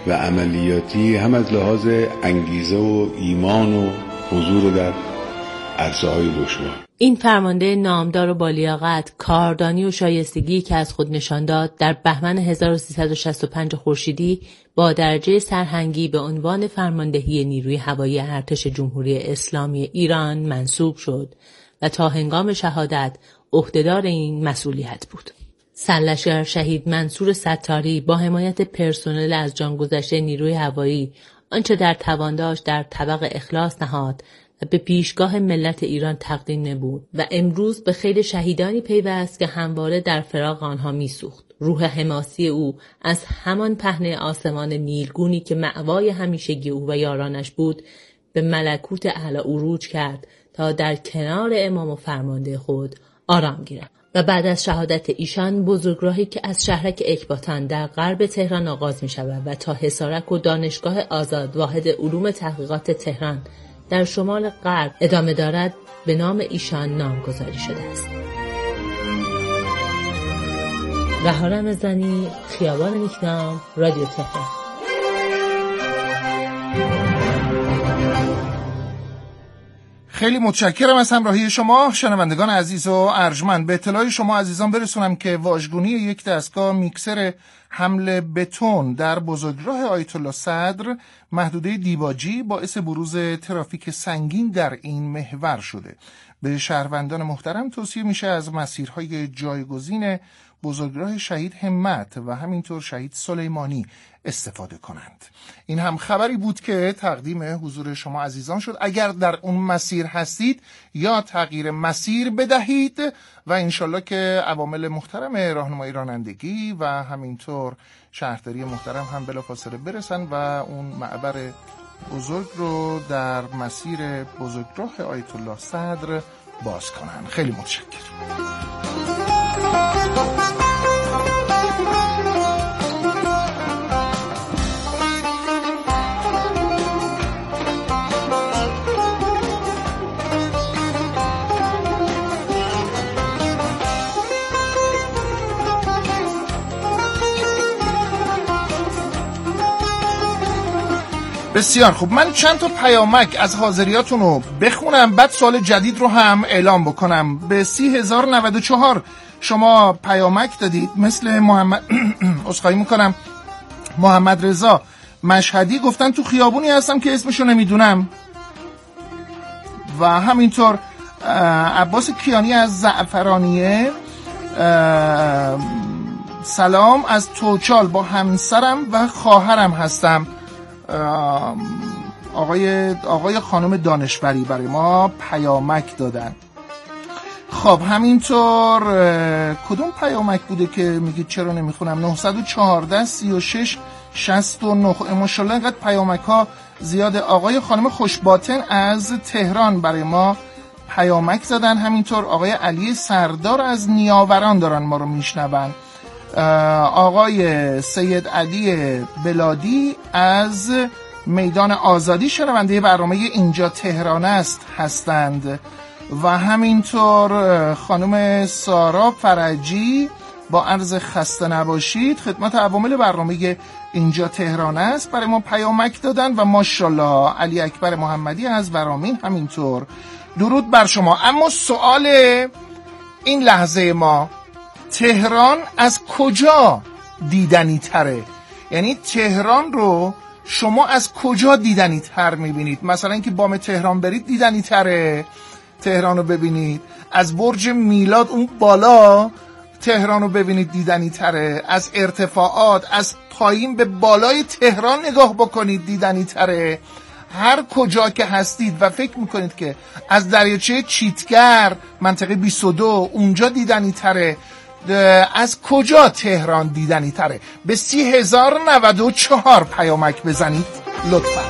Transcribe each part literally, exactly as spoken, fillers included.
و عملیاتی، هم از لحاظ انگیزه و ایمان و حضور در عرصه‌های دشوار. این فرمانده نامدار و بالیاقت، کاردانی و شایستگی که از خود نشان داد، در بهمن هزار و سیصد و شصت و پنج خورشیدی با درجه سرهنگی به عنوان فرماندهی نیروی هوایی ارتش جمهوری اسلامی ایران منصوب شد و تا هنگام شهادت عهدهدار این مسئولیت بود. سرلشکر شهید منصور ستاری با حمایت پرسنل از جانگذشته نیروی هوایی آنچه در توان داشت در طبق اخلاص نهاد و به پیشگاه ملت ایران تقدیم نمود و امروز به خیل شهیدانی پیوست که همواره در فراق آنها میسوخت. روح حماسی او از همان پهنه آسمان نیلگونی که مأوای همیشگی او و یارانش بود به ملکوت اعلی عروج کرد تا در کنار امام و فرمانده خود آرام گیرد. و بعد از شهادت ایشان بزرگراهی که از شهرک اکباتان در غرب تهران آغاز می شود و تا حصارک و دانشگاه آزاد واحد علوم تحقیقات تهران در شمال غرب ادامه دارد به نام ایشان نامگذاری شده است. رها رمضانی، خیابان نیکنام، رادیو تهران. خیلی متشکرم از همراهی شما شنوندگان عزیز و ارجمند. به اطلاع شما عزیزان برسونم که واژگونی یک دستگاه میکسر حمل بتون در بزرگراه آیت الله صدر محدوده دیباجی باعث بروز ترافیک سنگین در این محور شده. به شهروندان محترم توصیه میشه از مسیرهای جایگزین بزرگراه شهید همت و همینطور شهید سلیمانی استفاده کنند. این هم خبری بود که تقدیم حضور شما عزیزان شد. اگر در اون مسیر هستید یا تغییر مسیر بدهید و انشالله که عوامل محترم راهنمایی رانندگی و همینطور شهرداری محترم هم بلافاصله برسن و اون معبر بزرگ رو در مسیر بزرگراه آیت الله صدر باز کنن. خیلی متشکرم. بسیار خوب، من چند تا پیامک از حاضریاتون رو بخونم بعد سوال جدید رو هم اعلام بکنم. به سی هزار و نود و چهار شما پیامک دادید، مثل محمد عذرخواهی میکنم محمد رضا مشهدی گفتن تو خیابونی هستم که اسمشو نمیدونم، و همینطور عباس کیانی از زعفرانیه سلام از توچال با همسرم و خواهرم هستم. آقای آقای خانم دانشوری برای ما پیامک دادن. خب همینطور کدوم پیامک بوده که میگید چرا نمیخونم؟ نه یک چهار سی و شش شصت و نه. ماشاءالله اینقدر پیامک ها زیاده. آقای خانم خوشباطن از تهران برای ما پیامک زدن. همینطور آقای علی سردار از نیاوران دارن ما رو میشنون. آقای سید علی بلادی از میدان آزادی شنونده برنامه اینجا تهران است هستند، و همینطور خانم سارا فرجی با عرض خسته نباشید خدمت عوامل برنامه اینجا تهران است برای ما پیامک دادن، و ماشاءالله علی اکبر محمدی از ورامین همینطور. درود بر شما. اما سوال این لحظه ما، تهران از کجا دیدنی تره؟ یعنی تهران رو شما از کجا دیدنی تر میبینید؟ مثلا اینکه بام تهران برید دیدنی تره تهران رو ببینید، از برج میلاد اون بالا تهران رو ببینید دیدنی تره، از ارتفاعات از پایین به بالای تهران نگاه بکنید دیدنی تره. هر کجا که هستید و فکر میکنید که از دریاچه چیتگر منطقه بیست و دو اونجا دیدنی تره، از کجا تهران دیدنی تره؟ به سی هزار و نود و چهار پیامک بزنید لطفا.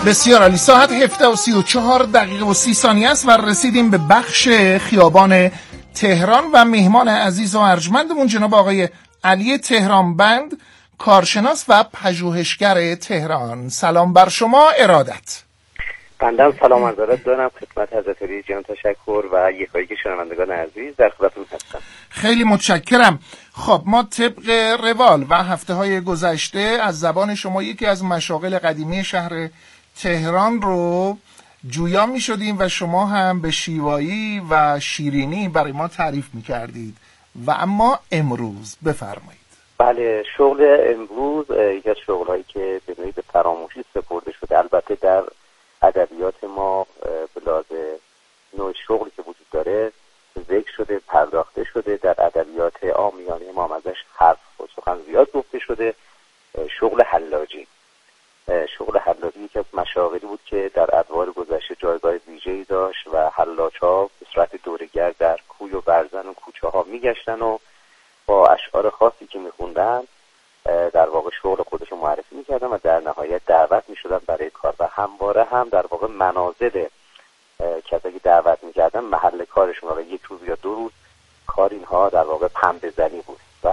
بسیار عالی. ساعت هفده و سی و چهار دقیقه و سی ثانیه است و رسیدیم به بخش خیابان تهران و مهمان عزیز و ارجمندمون جناب آقای علی تهرانبند، کارشناس و پژوهشگر تهران. سلام بر شما، ارادت. بنده سلام عرض دارم خدمت حضرت علی جان، تشکر و یکایک شنوندگان عزیز در خدمتتون هستم. خیلی متشکرم. خب ما طبق روال و هفته های گذشته از زبان شما یکی از مشاغل قدیمی شهر تهران رو جویا می شدیم و شما هم به شیوایی و شیرینی برای ما تعریف می کردید و اما امروز بفرمایید. بله، شغل امروز یکی از شغل‌هایی که به نوعی به فراموشی سپرده شده، البته در ادبیات ما به لحاظ نوع شغلی که وجود داره ذکر شده، پرداخته شده، در ادبیات عامیانه ما ازش حرف و سخن زیاد گفته شده. شغل حلاجی شغل حلاجی یکی از مشاغلی بود که در ادوار گذشته جایگاه ویژه‌ای داشت و حلاج‌ها به صورت دوره‌گرد در کوی و برزن و کوچه‌ها میگشتن و با اشعار خاصی که میخوندن در واقع شغل خودشون معرفی میکردن و در نهایت دعوت میشدن برای کار و همواره هم در واقع منازل کسایی که دعوت میکردن محل کارشون رو یک روز یا دو روز کار اینها در واقع پنبه زنی بود و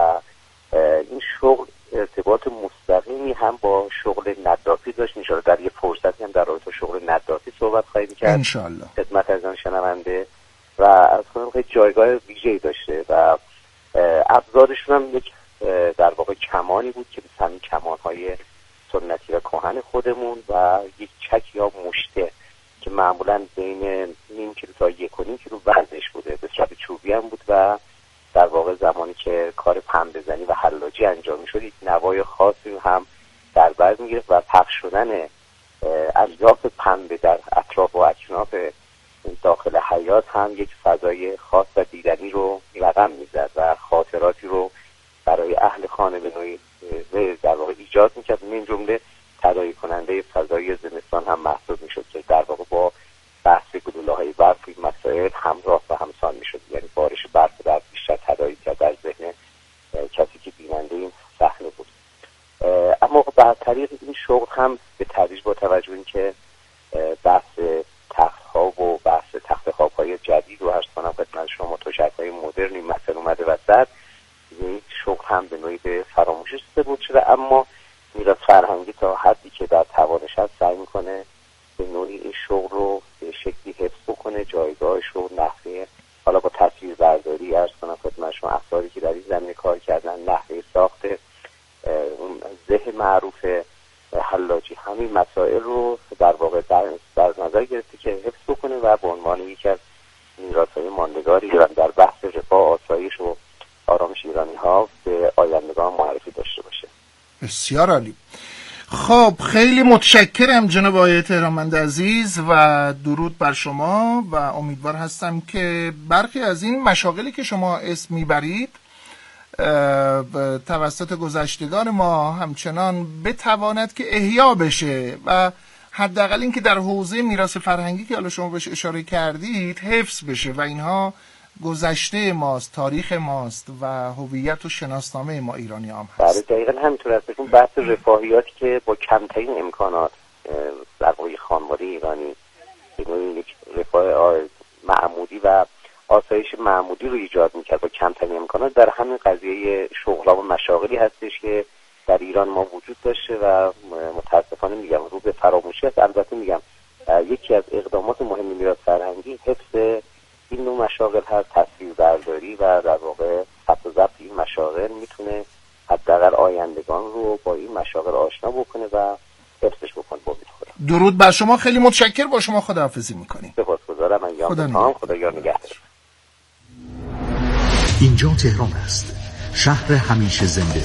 این شغل ارتباط مستقیمی هم با شغل ندافی داشت. انشاءالله در یه فرصتی هم در رابطه شغل ندافی صحبت خواهیم کرد انشاءالله خدمت از آن شنونده و از کنم خیلی جایگاه ویژه‌ای داشته و ابزارشون هم یک در واقع کمانی بود که به همین کمان‌های سنتی و کهن خودمون و یک چک یا مشته که معمولاً بین نیم کیلو تا یک و نیم کیلو وزنش بوده، به صورت چوبی هم بود و در واقع زمانی که کار پنبه زنی و حلاجی انجام می‌شد یک نوای خاصی هم در بر می‌گرفت و پخش شدن الیاف پنبه در اطراف و اکناف داخل حیاط هم یک فضای خاص و دیدنی رو رقم می‌زد و خاطراتی رو برای اهل خانه به نوعی در واقع ایجاد می‌کرد. این جمله تداعی کننده فضای زمستان هم محسوب می‌شد که در واقع با بحث گلوله‌های برف مسائل همراه و همسان می‌شد، یعنی بارش برف در بیشتر تداعی کرد در ذهن کسی که بیننده این صحنه بود. اما بر طریق این شغل هم به تدریج با توجه اینکه بحث تخت‌ها و بحث تخت خواب‌های جدید و هر کنم خدمت شما تشک‌های مدرنی مثلا اومده وسط، یک شغل هم به نوعی به فراموشی سپرده شده. اما میراث فرهنگی تا حدی که در توانش هست سعی میکنه به نوعی این شغل رو به شکلی حفظ بکنه، جایگاهش رو، نحوه حالا با تصویر برداری ارز کنم خدمت شما افرادی که در این زمینه کار کردن، نحوه ساخت اون ذهن معروف حلاجی، همین مسائل رو در واقع در, در نظر گرفته که حفظ بکنه و به عنوان یکی از میراث‌های ماندگاری در بحث رفاه، آسایش و آرامش ایرانی ها به آیندگان معرفی داشته باشه. بسیار عالی. خب خیلی متشکرم جناب آقای تهرانبند عزیز و درود بر شما و امیدوار هستم که برخی از این مشاغلی که شما اسم میبرید توسط گذشتگان ما همچنان بتواند که احیا بشه و حداقل این که در حوزه میراث فرهنگی که حالا شما بهش اشاره کردید حفظ بشه و اینها گذشته ماست، تاریخ ماست و هویت و شناسنامه ما ایرانی هم هست. بله دقیقاً همینطور است. اون بحث رفاهیاتی که با کمترین امکانات در واقع خانواده ایرانی یک رفاه معمولی و آسایش معمولی رو ایجاد میکرد با کمترین امکانات، در همین قضیه شغل‌ها و مشاغلی هستش که در ایران ما وجود داشته و متاسفانه میگم رو به فراموشی است. البته میگم یکی از اقدامات مهم میراث فرهنگی حفظ این نوع مشاغل هست، تصویر برداری و در واقع ثبت و ضبط این مشاغل میتونه حداقل آیندگان رو با این مشاغل آشنا بکنه و حفظش بکنه. با خدا درود بر شما، خیلی متشکر، با شما خداحافظی میکنیم. سپاسگزارم. من یام خدا خدایا نگهدار. اینجا تهران است، شهر همیشه زنده.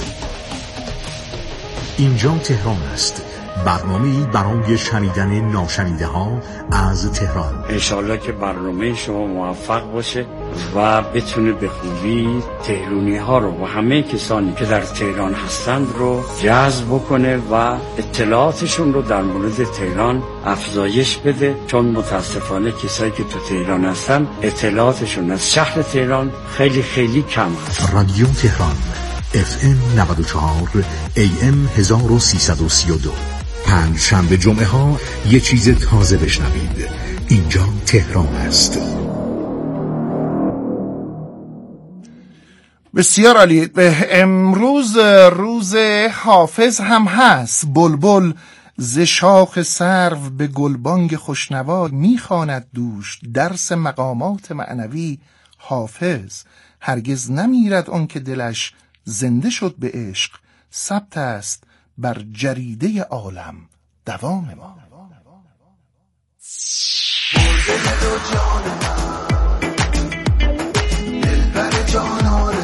اینجا تهران است، برنامه‌ای برای شنیدن ناشنیده ها از تهران. انشالله که برنامه شما موفق باشه و بتونه به خوبی تهرانی ها رو و همه کسانی که در تهران هستند رو جذب بکنه و اطلاعاتشون رو در مورد تهران افزایش بده، چون متاسفانه کسایی که تو تهران هستن اطلاعاتشون از شهر تهران خیلی خیلی کم هست. رادیو تهران اف ام نود و چهار ای ام هزار و سیصد و سی و دو پنج شنبه جمعه ها یه چیز تازه بشنوید. اینجا تهران است. بسیار عالی. امروز روز حافظ هم هست. بلبل ز شاخ سرو به گلبانگ خوشنوا میخواند دوش درس مقامات معنوی. حافظ هرگز نمیرد اون که دلش زنده شد به عشق، ثبت است بر جریده عالم دوام ما. دلبر جانان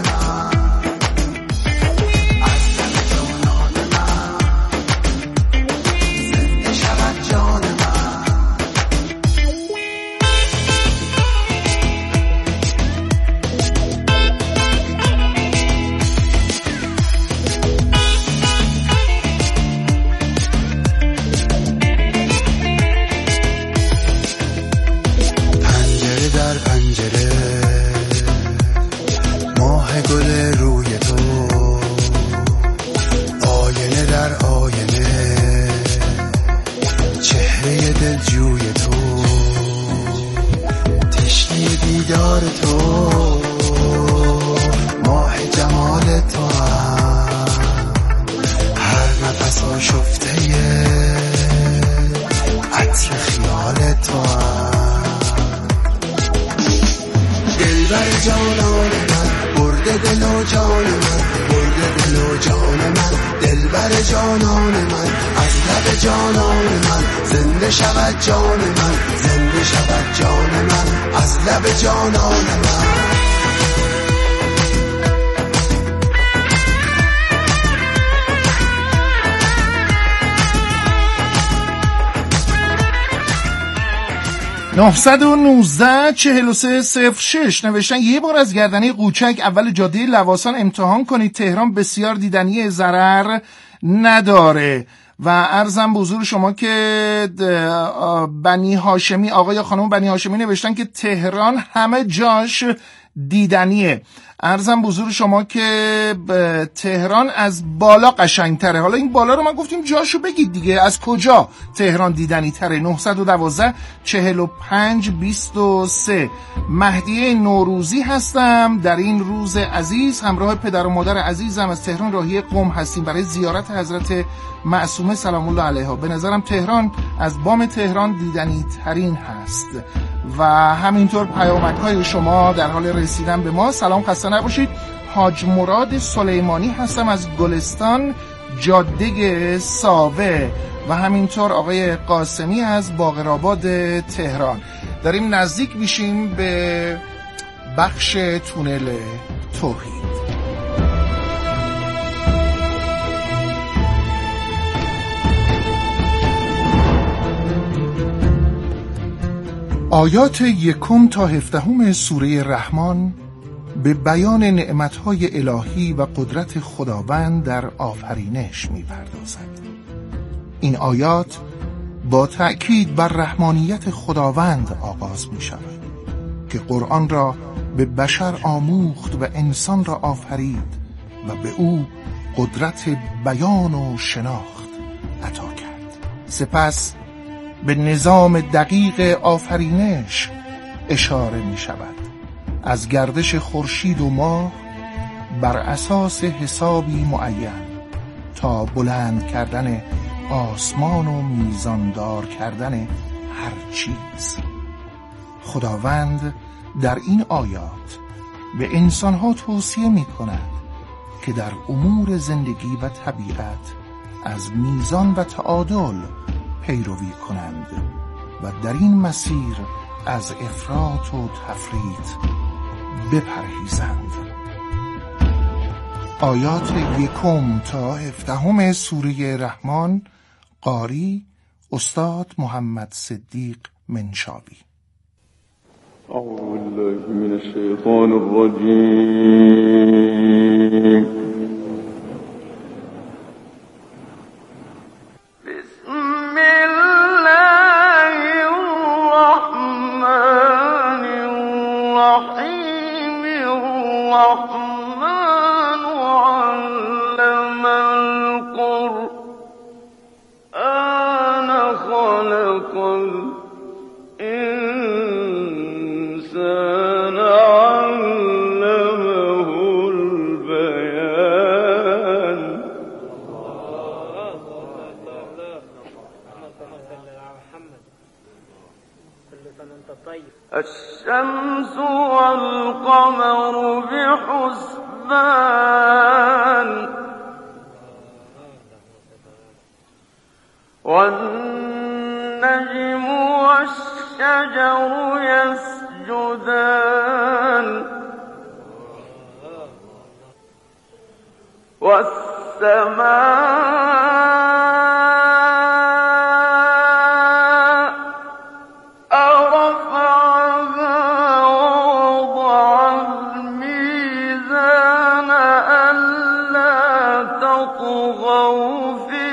نه یک نه چهل و سه صفر شش نوشتن یه بار از گردنه قوچک اول جاده لواسان امتحان کنید، تهران بسیار دیدنی، ضرر نداره. و عرضم به حضور شما که بنی هاشمی، آقای یا خانم بنی هاشمی نوشتن که تهران همه جاش دیدنیه. عرضم به حضور شما که تهران از بالا قشنگتره. حالا این بالا رو من گفتیم جاشو بگید دیگه، از کجا تهران دیدنی تره؟ نه یک دو چهل و پنج بیست و سه. مهدیه نوروزی هستم. در این روز عزیز همراه پدر و مادر عزیزم از تهران راهی قم هستیم برای زیارت حضرت معصومه سلام الله علیها. به نظرم تهران از بام تهران دیدنی ترین هست. و همینطور پیامک‌های شما در حال رسیدن به ما. سلام، خسته نباشید. حاج مراد سلیمانی هستم از گلستان جاده ساوه. و همینطور آقای قاسمی از باقرآباد تهران. داریم نزدیک میشیم به بخش تونل توحید. آیات یکم تا هفدهم سوره رحمان به بیان نعمتهای الهی و قدرت خداوند در آفرینش می‌پردازد. این آیات با تأکید بر رحمانیت خداوند آغاز می‌شود که قرآن را به بشر آموخت و انسان را آفرید و به او قدرت بیان و شناخت عطا کرد. سپس به نظام دقیق آفرینش اشاره می شود. از گردش خورشید و ماه بر اساس حسابی معین تا بلند کردن آسمان و میزاندار کردن هر چیز. خداوند در این آیات به انسانها توصیه می کند که در امور زندگی و طبیعت از میزان و تعادل پیروی کنند و در این مسیر از افراط و تفریط بپرهیزند. آیات یکم تا هفدهم سوره رحمان. قاری استاد محمد صدیق منشاوی. اعوذ بالله من الشیطان الرجیم. بسم الله الرحمن الرحیم. الرحمن علم القرآن الشمس والقمر بحسبان والنجم والشجر يسجدان والسماء رفعها ووضع الميزان ألا تطغوا في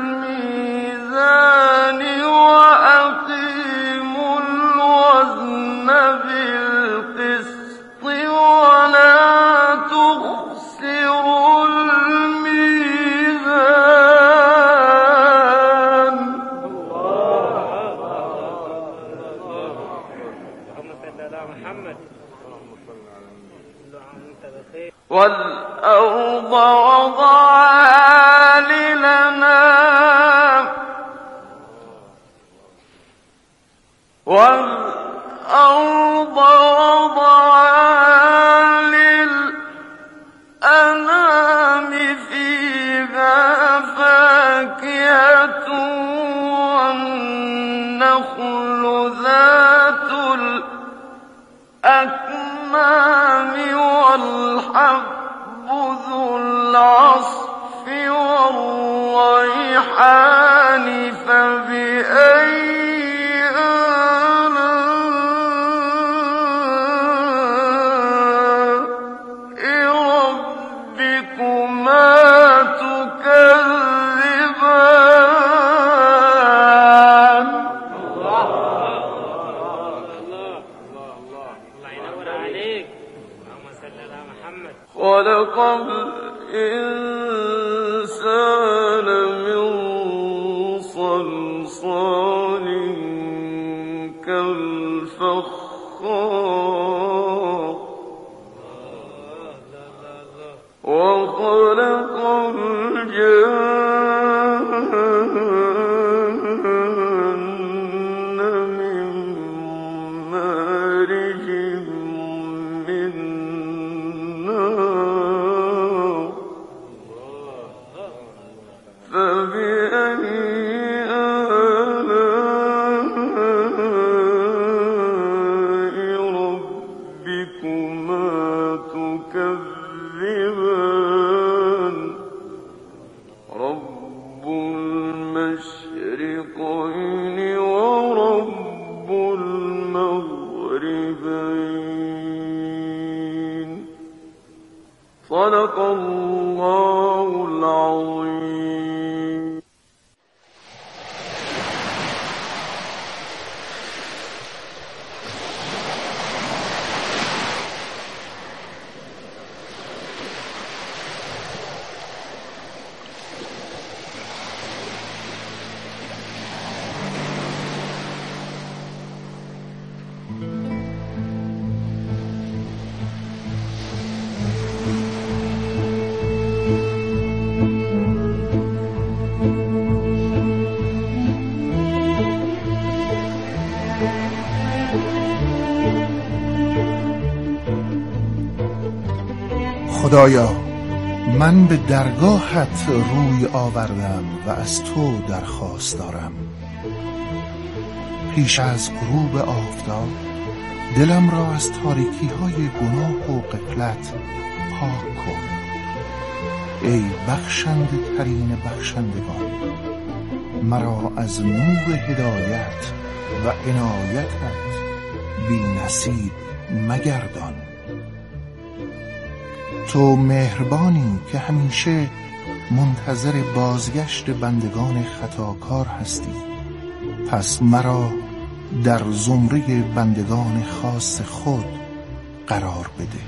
الميزان وأقيموا الوزن بالقسط ولا تخسروا الميزان. والأرض وضعها للأنام والأرض وضعها للأنام فيها فاكهة والنخل ذات الأكمام والحب ذو العصف والريحان فبأي خلق الإنسان من صلصال كالفخار وخلق الجن من مارج من نار فبأي آلاء ربكما تكذبان رب المشرقين ورب المغربين. صدق الله العظيم. خدایا، من به درگاهت روی آوردم و از تو درخواست دارم. پیش از غروب آفتاب دلم را از تاریکی های گناه و غفلت پاک کن. ای بخشنده ترین بخشندگان، مرا از نور هدایت و عنایتت بی نصیب مگردان. تو مهربانی که همیشه منتظر بازگشت بندگان خطاکار هستی، پس مرا در زمره بندگان خاص خود قرار بده.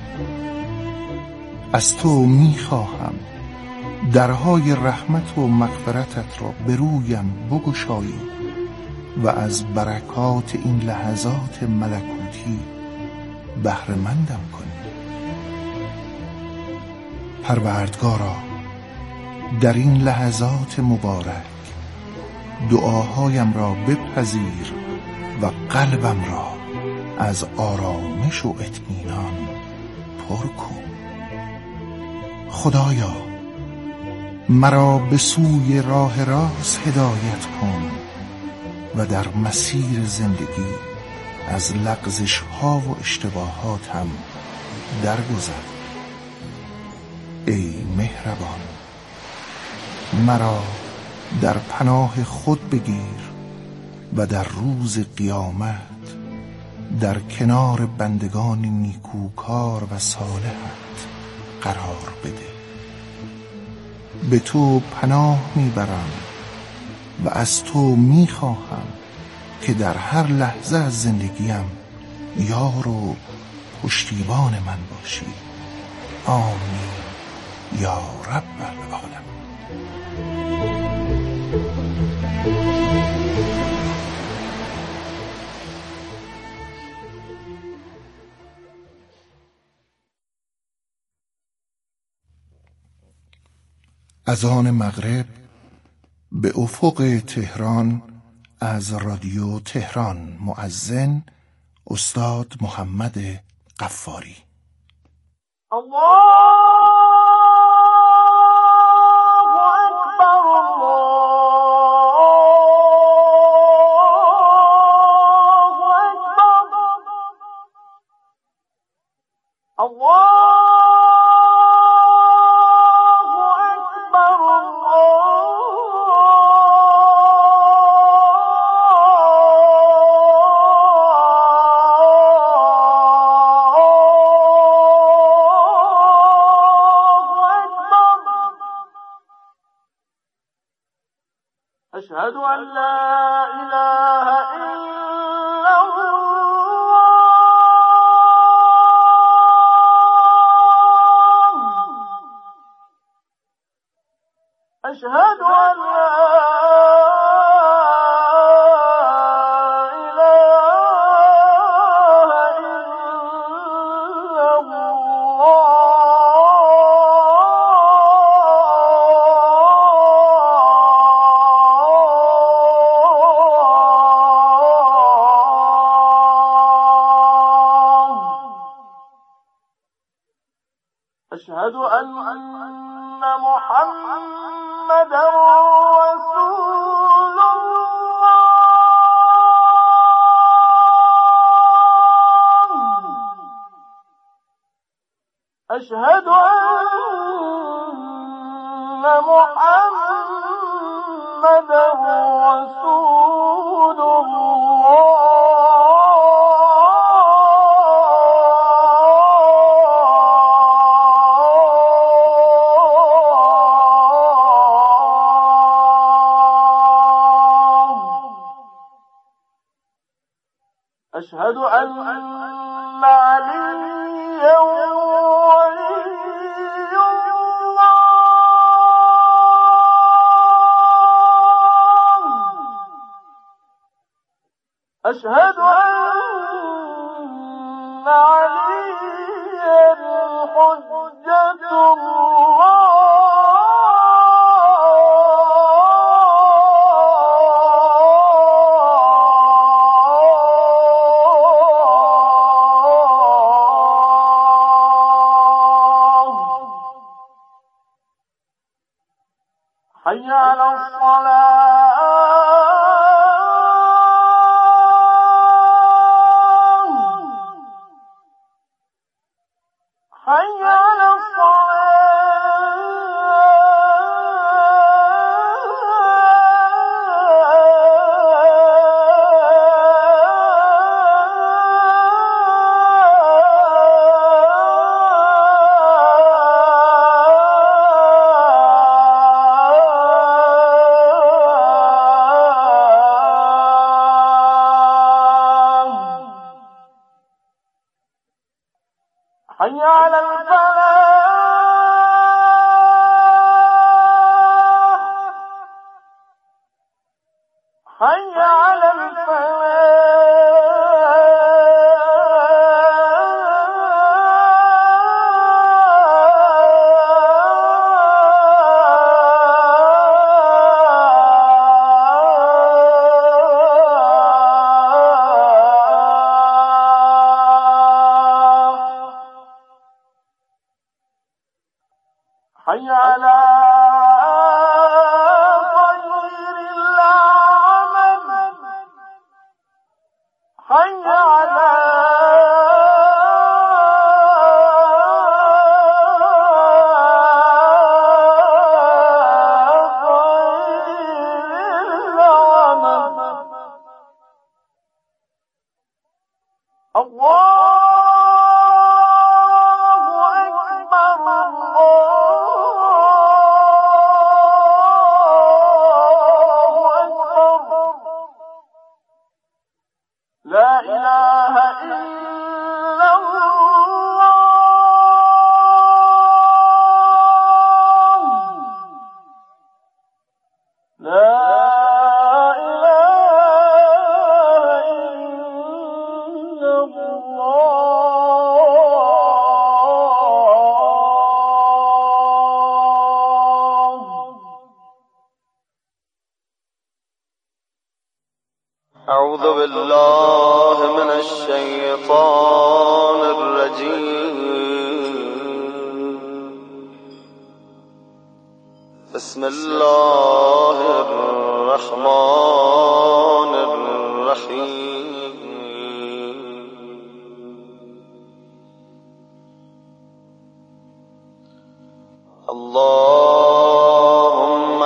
از تو میخواهم درهای رحمت و مغفرتت را به رویم بگشایی و از برکات این لحظات ملکوتی بهره مندم کنی. پروردگارا، در این لحظات مبارک دعاهایم را بپذیر و قلبم را از آرامش و اطمینان پر کن. خدایا مرا به سوی راه راست هدایت کن و در مسیر زندگی از لغزش ها و اشتباهاتم درگذر. ای مهربان، مرا در پناه خود بگیر و در روز قیامت در کنار بندگان نیکوکار و صالحت قرار بده. به تو پناه میبرم و از تو میخواهم که در هر لحظه از زندگیم یار و پشتیبان من باشی. آمین یا رب العالمین. اذان مغرب به افق تهران از رادیو تهران. مؤذن استاد محمد غفاری. الله اکبر، الله اکبر، الله أشهد أن لا إله إلا الله، أشهد أن لا أشهد أن محمدا رسول الله، أشهد أن محمدا رسول الله. أشهد أن عليا ولي الله، أشهد أن عليا حجة الله. حي على الصلاة، حي على حي على الفلاح، حي على الفلاح. حي على طير العمل حي على أعوذ بالله من الشيطان الرجيم. بسم الله الرحمن الرحيم. اللهم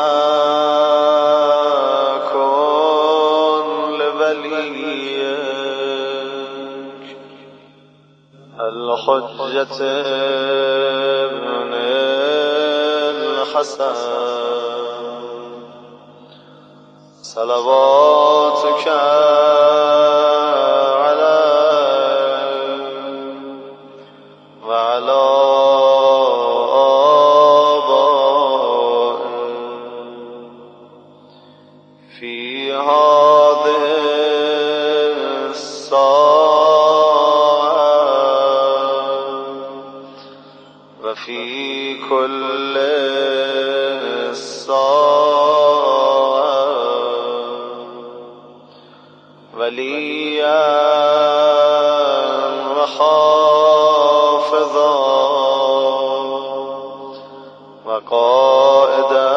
كن لوليك الحجة ابن الحسن صلواتك عليه وعلى آبائه في هذه الساعة وفي كل الساعة وليا وحافظا وقائدا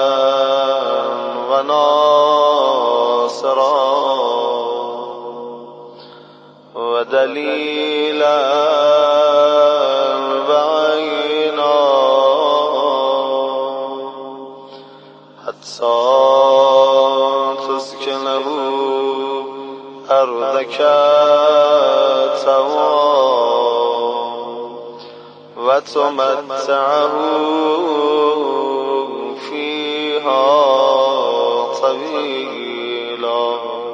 وناصرا ودليلا وعينا حتى تسكنه أرضك طوعا وتمتعه فيها طويلا.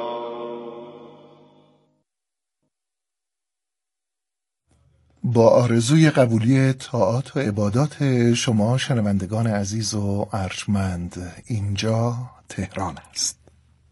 با آرزوی قبولی طاعات و عبادات شما شنوندگان عزیز و ارجمند، اینجا تهران است.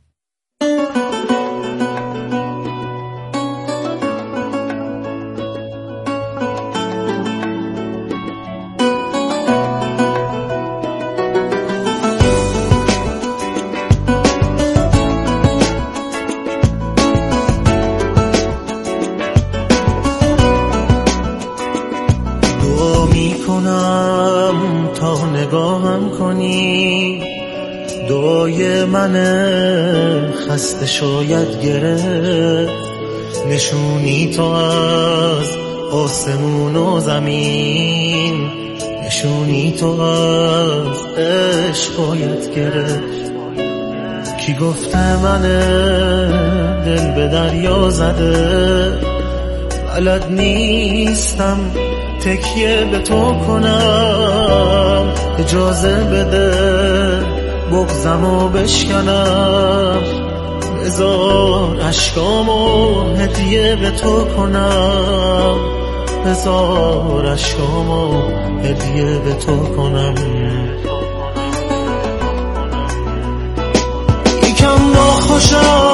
تا نگاهم کنی، دعای من خسته شاید گرفت، نشونی تو از آسمون و زمین، نشونی تو از عشق باید گرفت. کی گفته من دل به دریا زده، بلد نیستم تکیه به تو کنم، اجازه بده بغضمو بشکنم، بذار اشکامو هدیه به تو کنم، بذار اشکامو هدیه به تو کنم. یکم ناخوشم